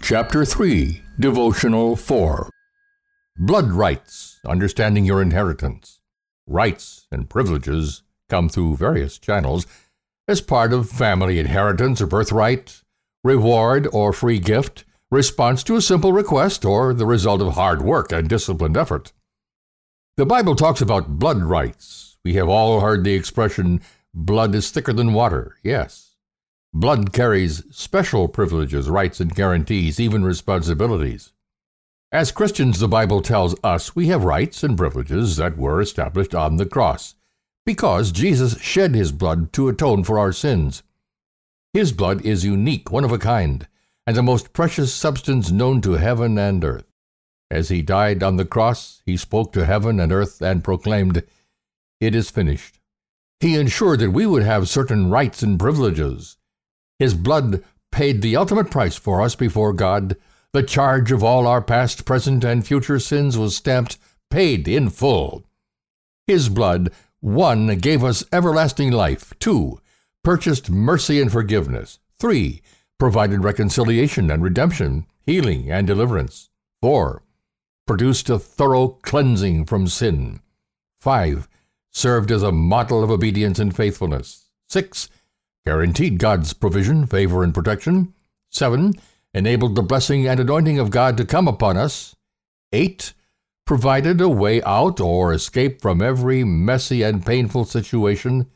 Chapter 3, Devotional 4. Blood rights, understanding your inheritance. Rights and privileges come through various channels as part of family inheritance or birthright, reward or free gift, response to a simple request, or the result of hard work and disciplined effort. The Bible talks about blood rights. We have all heard the expression, blood is thicker than water. Yes. Blood carries special privileges, rights, and guarantees, even responsibilities. As Christians, the Bible tells us we have rights and privileges that were established on the cross, because Jesus shed his blood to atone for our sins. His blood is unique, one of a kind, and the most precious substance known to heaven and earth. As he died on the cross, he spoke to heaven and earth and proclaimed, "It is finished." He ensured that we would have certain rights and privileges. His blood paid the ultimate price for us before God. The charge of all our past, present, and future sins was stamped, paid in full. His blood, 1, gave us everlasting life. 2, purchased mercy and forgiveness. 3, provided reconciliation and redemption, healing and deliverance. 4, produced a thorough cleansing from sin. 5, served as a model of obedience and faithfulness. 6, guaranteed God's provision, favor, and protection. 7, enabled the blessing and anointing of God to come upon us. 8, provided a way out or escape from every messy and painful situation.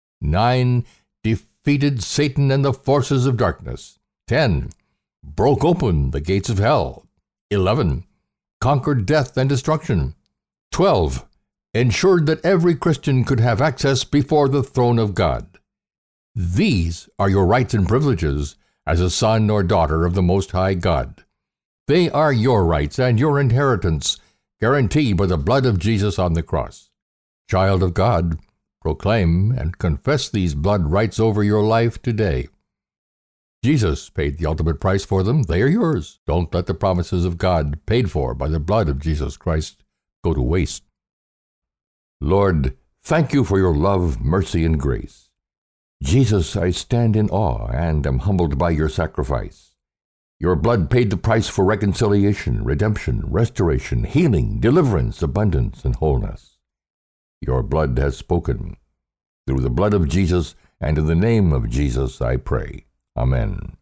9, defeated Satan and the forces of darkness. 10, broke open the gates of hell. 11, conquered death and destruction. 12, ensured that every Christian could have access before the throne of God. These are your rights and privileges as a son or daughter of the Most High God. They are your rights and your inheritance, guaranteed by the blood of Jesus on the cross. Child of God, proclaim and confess these blood rights over your life today. Jesus paid the ultimate price for them. They are yours. Don't let the promises of God, paid for by the blood of Jesus Christ, go to waste. Lord, thank you for your love, mercy, and grace. Jesus, I stand in awe and am humbled by your sacrifice. Your blood paid the price for reconciliation, redemption, restoration, healing, deliverance, abundance, and wholeness. Your blood has spoken. Through the blood of Jesus and in the name of Jesus I pray. Amen.